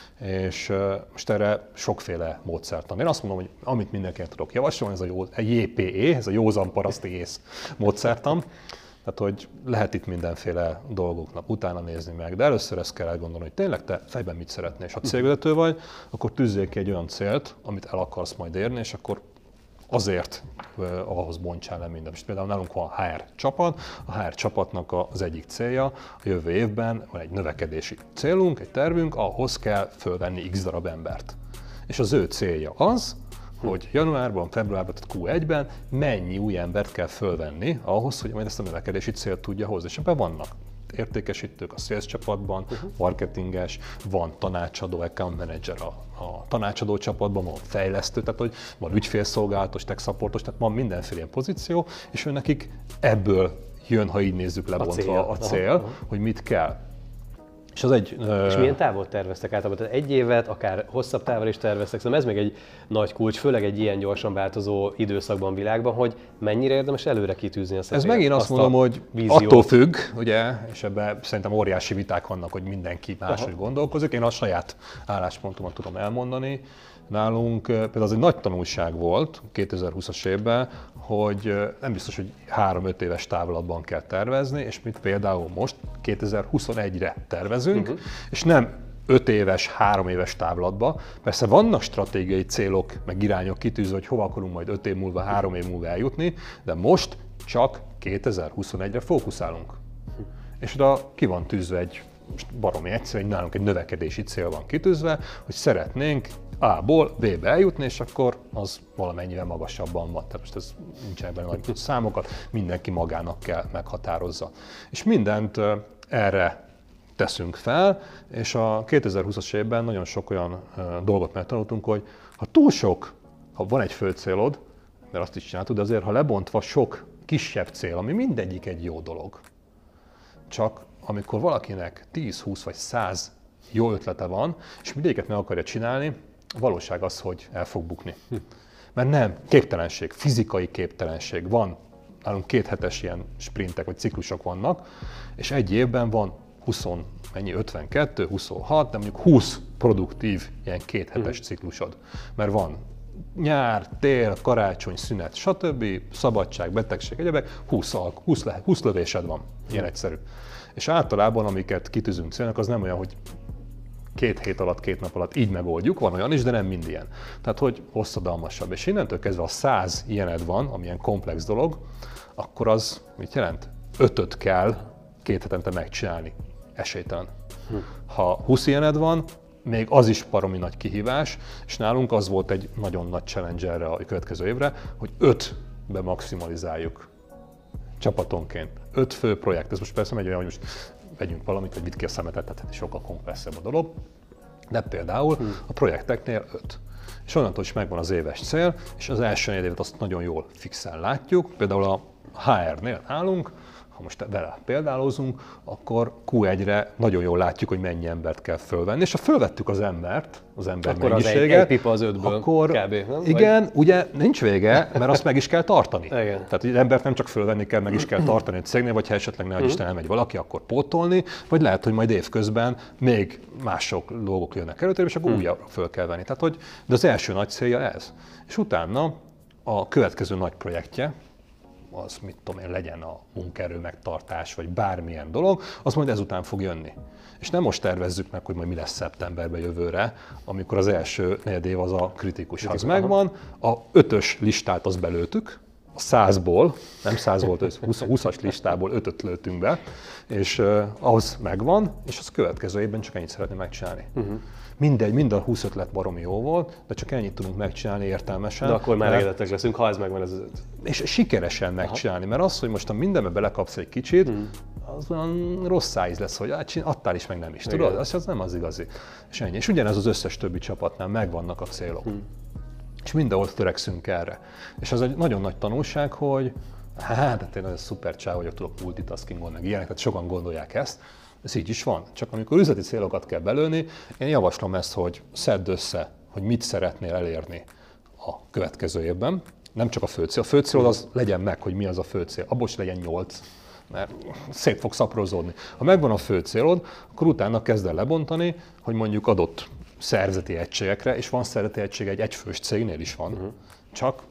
És most erre sokféle módszert van. Én azt mondom, hogy amit mindenkinek tudok javasolni, ez a JPE, ez a józan paraszti ész módszertan. Tehát, hogy lehet itt mindenféle dolgoknak utána nézni meg, de először ezt kell elgondolni, hogy tényleg te fejben mit szeretnél. És ha cégvezető vagy, akkor tűzzél ki egy olyan célt, amit el akarsz majd érni, és akkor azért ahhoz bontsál le mindent. Most például nálunk van HR csapat, a HR csapatnak az egyik célja, a jövő évben van egy növekedési célunk, egy tervünk, ahhoz kell fölvenni x darab embert. És az ő célja az, hogy januárban, februárban, tehát Q1-ben mennyi új embert kell fölvenni ahhoz, hogy majd ezt a növekedési célt tudja hozni. És ebben vannak értékesítők a sales csapatban, marketinges, van tanácsadó, account manager a tanácsadó csapatban, van fejlesztő, tehát hogy van ügyfélszolgálatos, tech supportos, tehát van mindenféle ilyen pozíció, és ő nekik ebből jön, ha így nézzük lebontva a cél, hogy mit kell. És, és milyen távot terveztek általában? Tehát egy évet, akár hosszabb távol is terveztek, szóval ez még egy nagy kulcs, főleg egy ilyen gyorsan változó időszakban, világban, hogy mennyire érdemes előre kitűzni a személyet. Ez megint azt mondom, hogy víziót. Attól függ, ugye, és ebben szerintem óriási viták vannak, hogy mindenki máshogy gondolkozik. Én a saját álláspontomat tudom elmondani. Nálunk például az egy nagy tanulság volt 2020-as évben, hogy nem biztos, hogy 3-5 éves távlatban kell tervezni, és mit például most 2021-re tervezünk, és nem 5 éves, 3 éves távlatba. Persze vannak stratégiai célok, meg irányok kitűzve, hogy hova akarunk majd 5 év múlva, 3 év múlva eljutni, de most csak 2021-re fókuszálunk. És oda ki van tűzve egy, most baromi egyszerű, nálunk egy növekedési cél van kitűzve, hogy szeretnénk A-ból B-be eljutni, és akkor az valamennyivel magasabban van. Tehát most ez nincsenek benne nagy számokat, mindenki magának kell meghatározza. És mindent erre teszünk fel, és a 2020-as évben nagyon sok olyan dolgot megtanultunk, hogy ha van egy fő célod, mert azt is csináltuk, de azért ha lebontva sok kisebb cél, ami mindegyik egy jó dolog, csak amikor valakinek 10, 20 vagy 100 jó ötlete van, és mindegyiket meg akarja csinálni, a valóság az, hogy el fog bukni. Mert nem, képtelenség, fizikai képtelenség van. Nálunk 2 hetes ilyen sprintek vagy ciklusok vannak, és egy évben van 52, 26, de mondjuk 20 produktív ilyen 2 hetes ciklusod. Mert van nyár, tél, karácsony, szünet, stb., szabadság, betegség, egyebek, 20 lövésed van. Ilyen egyszerű. És általában, amiket kitűzünk célnak, az nem olyan, hogy 2 hét alatt, 2 nap alatt így megoldjuk, van olyan is, de nem mind ilyen. Tehát, hogy hosszadalmasabb. És innentől kezdve, a 100 ilyened van, amilyen komplex dolog, akkor az mit jelent? 5-öt kell 2 hetente megcsinálni. Esélytelen. Ha 20 ilyened van, még az is baromi nagy kihívás, és nálunk az volt egy nagyon nagy challenge erre a következő évre, hogy 5-be maximalizáljuk csapatonként. 5 fő projekt. Ez most persze megy olyan, hogy most vegyünk valamit, vagy vidd ki a szemetet, tehát sokkal komplexebb a dolog. De például a projekteknél 5. És onnantól is megvan az éves cél, és az első negyedévet azt nagyon jól fixen látjuk. Például a HR-nél nálunk, ha most vele példálozunk, akkor Q1-re nagyon jól látjuk, hogy mennyi embert kell fölvenni, és ha fölvettük az embert, az ember akkor mennyiséget, az egy pipa az 5-ből akkor kb. Nem? igen, vagy? Ugye nincs vége, mert azt meg is kell tartani. Igen. Tehát az embert nem csak fölvenni kell, meg is kell tartani a cégnél, vagy ha esetleg ne Isten elmegy valaki, akkor pótolni, vagy lehet, hogy majd évközben még mások dolgok jönnek előtt, és akkor újabbra föl kell venni. Tehát, de az első nagy célja ez. És utána a következő nagy projektje, az mit tudom én, legyen a munkaerő megtartás, vagy bármilyen dolog, az majd ezután fog jönni. És nem most tervezzük meg, hogy majd mi lesz szeptemberben jövőre, amikor az első negyedév az a kritikus. Ha az megvan, a 5-ös listát azt belőtük, a 100-ból, nem 100 volt, 20-as listából 5-öt lőttünk be, és az megvan, és az következő évben csak ennyit szeretném megcsinálni. Mindegy, mind a 20 ötlet baromi jó volt, de csak ennyit tudunk megcsinálni értelmesen. De akkor már elégedettek leszünk, ha ez megvan ez az 5. És sikeresen megcsinálni, mert az, hogy most mindenbe belekapsz egy kicsit, az olyan rossz szájíz lesz, hogy adtál is, meg nem is. Tudod, az nem az igazi. És ennyi. És ugyanez az összes többi csapatnál megvannak a célok. És mindenhol törekszünk erre. És az egy nagyon nagy tanulság, hogy hát én nagyon szuper csáv vagyok, tudok multitaskingolni, meg ilyenek, tehát sokan gondolják ezt. Ez így is van. Csak amikor üzleti célokat kell belőni, én javaslom ezt, hogy szedd össze, hogy mit szeretnél elérni a következő évben. Nem csak a főcél. A főcélod az legyen meg, hogy mi az a főcél. Abból is legyen 8, mert szét fogsz aprózódni. Ha megvan a főcélod, akkor utána kezd el lebontani, hogy mondjuk adott szervezeti egységekre, és van szervezeti egység egy egyfős cégnél is van. Csak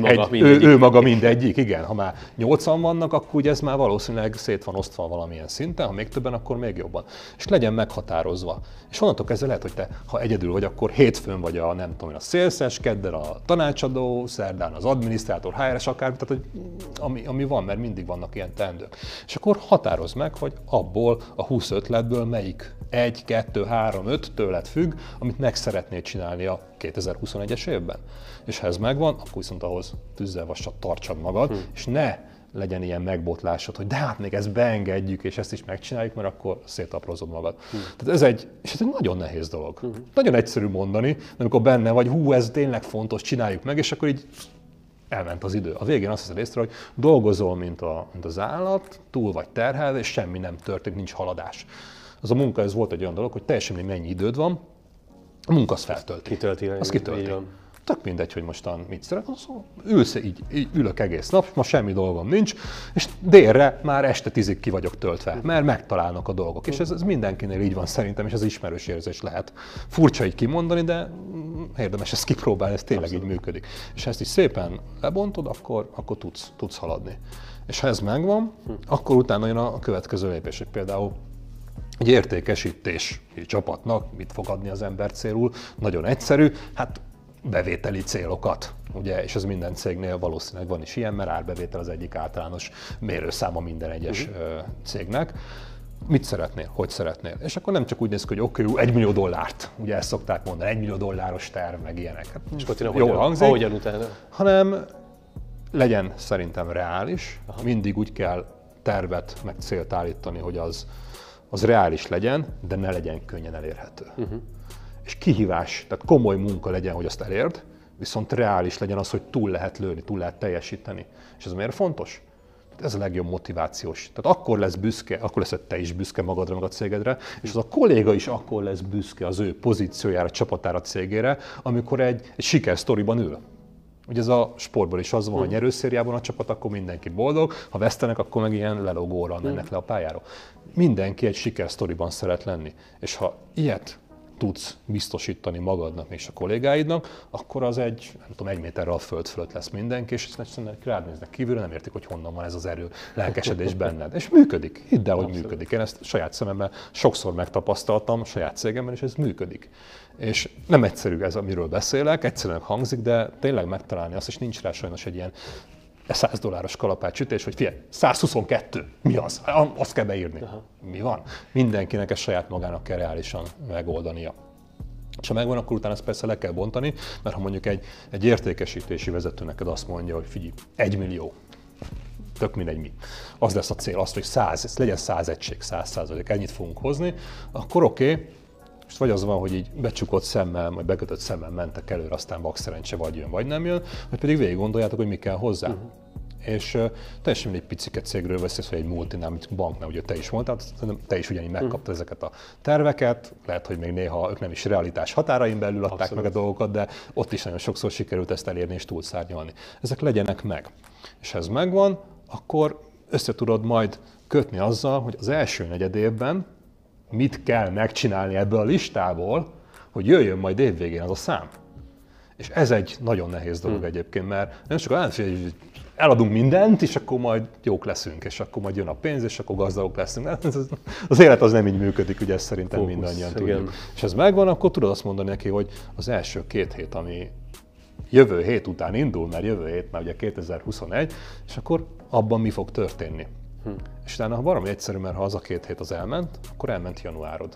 ő maga mindegyik, igen. Ha már 8-an vannak, akkor ugye ez már valószínűleg szét van osztva valamilyen szinten, ha még többen, akkor még jobban. És legyen meghatározva. És onnantól kezdve lehet, hogy te, ha egyedül vagy, akkor hétfőn vagy a, nem tudom, a szélszes, kedden a tanácsadó, szerdán az adminisztrátor, HRS, akármi, tehát hogy ami van, mert mindig vannak ilyen teendők. És akkor határozd meg, hogy abból a 20 ötletből melyik 1, 2, 3, 5 tőled függ, amit meg szeretnéd csinálni a 2021-es évben. És ha ez megvan, akkor viszont ahhoz tűzzel vassat tartsad magad, és ne legyen ilyen megbotlásod, hogy de hát még ezt beengedjük, és ezt is megcsináljuk, mert akkor szétaprózod magad. Tehát ez egy nagyon nehéz dolog. Nagyon egyszerű mondani, de amikor benne vagy, ez tényleg fontos, csináljuk meg, és akkor így elment az idő. A végén azt hiszed észre, hogy dolgozol, mint az állat, túl vagy terhelve, és semmi nem történik, nincs haladás. Az a munka, ez volt egy olyan dolog, hogy teljesen mennyi időd van, a munka az feltölti. Az kitölti. Tök mindegy, hogy mostan mit szeretnél, ülsz így ülök egész nap, ma semmi dolgom nincs, és délre már este 10-ig ki vagyok töltve, mert megtalálnak a dolgok. És ez mindenkinél így van szerintem, és ez ismerős érzés lehet. Furcsa így kimondani, de érdemes ezt kipróbálni, ez tényleg így működik. És ha ezt is szépen lebontod, akkor tudsz haladni. És ha ez megvan, akkor utána jön a következő lépés, hogy például egy értékesítés csapatnak mit fog adni az ember célul, nagyon egyszerű, hát bevételi célokat, ugye, és ez minden cégnél valószínűleg van is ilyen, mert árbevétel az egyik általános mérőszáma minden egyes cégnek. Mit szeretnél, hogy szeretnél? És akkor nem csak úgy néz ki, hogy oké, $1 millió, ugye ezt szokták mondani, $1 millió terv, meg ilyenek. Hát, és jól hangzik, ahogyan utána. hanem legyen szerintem reális, mindig úgy kell tervet, meg célt állítani, hogy az reális legyen, de ne legyen könnyen elérhető. És kihívás, tehát komoly munka legyen, hogy azt elérd, viszont reális legyen az, hogy túl lehet lőni, túl lehet teljesíteni. És ez miért fontos? Ez a legjobb motivációs. Tehát akkor lesz te is büszke magadra, meg a cégedre, és az a kolléga is akkor lesz büszke az ő pozíciójára, csapatára, cégére, amikor egy sikersztoriban ül. Ugye ez a sportból is az van, ha nyerőszériában a csapat, akkor mindenki boldog, ha vesztenek, akkor meg ilyen lelógóra mennek le a pályáról. Mindenki egy sikersztoriban szeret lenni, és ha ilyet tudsz biztosítani magadnak és a kollégáidnak, akkor az egy, nem tudom, 1 méterrel a föld fölött lesz mindenki, és egyszerűen rád néznek kívülre, nem értik, hogy honnan van ez az erő, lelkesedés benned. És működik, hidd el, hogy működik. Én ezt saját szememmel sokszor megtapasztaltam, saját cégemben, és ez működik. És nem egyszerű ez, amiről beszélek, egyszerűen hangzik, de tényleg megtalálni azt, és nincs rá sajnos egy ilyen $100 kalapácsütés, hogy figyelj, 122, mi az? Azt kell beírni. Mi van? Mindenkinek ezt saját magának kell reálisan megoldania. És ha megvan, akkor utána ezt persze le kell bontani, mert ha mondjuk egy értékesítési vezető neked azt mondja, hogy figyelj, 1 millió, tök mindegy mi. Az lesz a cél, azt, hogy 100, ez legyen 100 egység, 100%, ennyit fogunk hozni, akkor oké. És vagy az van, hogy így becsukott szemmel, majd bekötött szemmel mentek előre, aztán vak szerencse vagy jön, vagy nem jön, vagy pedig végig gondoljátok, hogy mi kell hozzá. És teljesen egy picike cégről beszélsz, vagy egy multinál, mint banknál, ugye te is mondtad, te is ugyanígy megkaptad ezeket a terveket, lehet, hogy még néha ők nem is realitás határain belül adták Abszolút. meg a dolgokat, de ott is nagyon sokszor sikerült ezt elérni és túlszárnyalni. Ezek legyenek meg. És ha ez megvan, akkor össze tudod majd kötni azzal, hogy az első negyedévben mit kell megcsinálni ebből a listából, hogy jöjjön majd évvégén az a szám. És ez egy nagyon nehéz dolog egyébként, mert nem csak eladunk mindent, és akkor majd jók leszünk, és akkor majd jön a pénz, és akkor gazdagok leszünk. Az élet az nem így működik, ugye ezt szerintem mindannyian tudjuk. És ez megvan, akkor tudod azt mondani neki, hogy az első 2 hét, ami jövő hét után indul, mert jövő hét már ugye 2021, és akkor abban mi fog történni. És utána, ha valami egyszerű, mert ha az a 2 hét az elment, akkor elment januárod.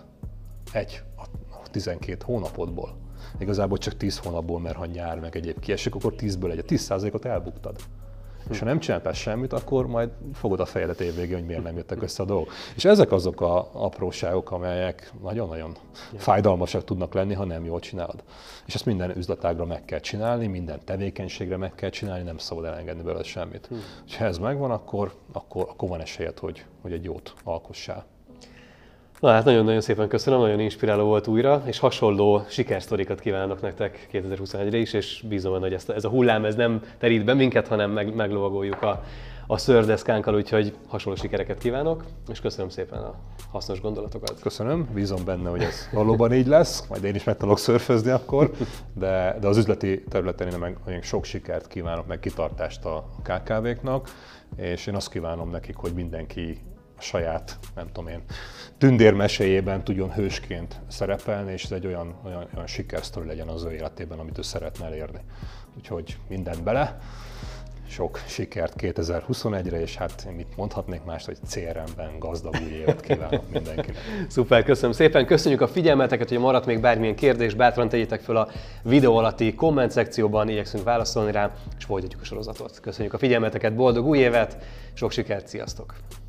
A 12 hónapodból. Igazából csak 10 hónapból, mert ha nyár meg egyéb kiesik, akkor 10-ből 10%-ot elbuktad. És ha nem csináltál semmit, akkor majd fogod a fejedet évvégén, hogy miért nem jöttek össze a dolgok. És ezek azok a apróságok, amelyek nagyon-nagyon fájdalmasak tudnak lenni, ha nem jól csinálod. És ezt minden üzletágra meg kell csinálni, minden tevékenységre meg kell csinálni, nem szabad elengedni belőle semmit. És ha ez megvan, akkor van esélyed, hogy egy jót alkossál. Na hát nagyon-nagyon szépen köszönöm, nagyon inspiráló volt újra, és hasonló sikersztorikat kívánok nektek 2021-re is, és bízom benne, hogy ez a hullám ez nem terít be minket, hanem meglovagoljuk a szördeszkánkkal, úgyhogy hasonló sikereket kívánok, és köszönöm szépen a hasznos gondolatokat. Köszönöm, bízom benne, hogy ez valóban így lesz, majd én is meg tudok szörfözni akkor, de az üzleti területen én meg sok sikert kívánok, meg kitartást a KKV-knak, és én azt kívánom nekik, hogy mindenki a saját, nem tudom én, tündérmeséjében tudjon hősként szerepelni, és ez egy olyan sikersztori legyen az ő életében, amit ő szeretne elérni. Úgyhogy mindent bele, sok sikert 2021-re, és hát én mit mondhatnék mást, hogy CRM-ben gazdag új évet kívánok mindenkinek. Szuper, köszönöm szépen, köszönjük a figyelmeteket, hogy maradt még bármilyen kérdés, bátran tegyétek fel a videó alatti komment szekcióban, igyekszünk válaszolni rá, és folytatjuk a sorozatot. Köszönjük a figyelmeteket, boldog új évet, sok sikert, sziasztok!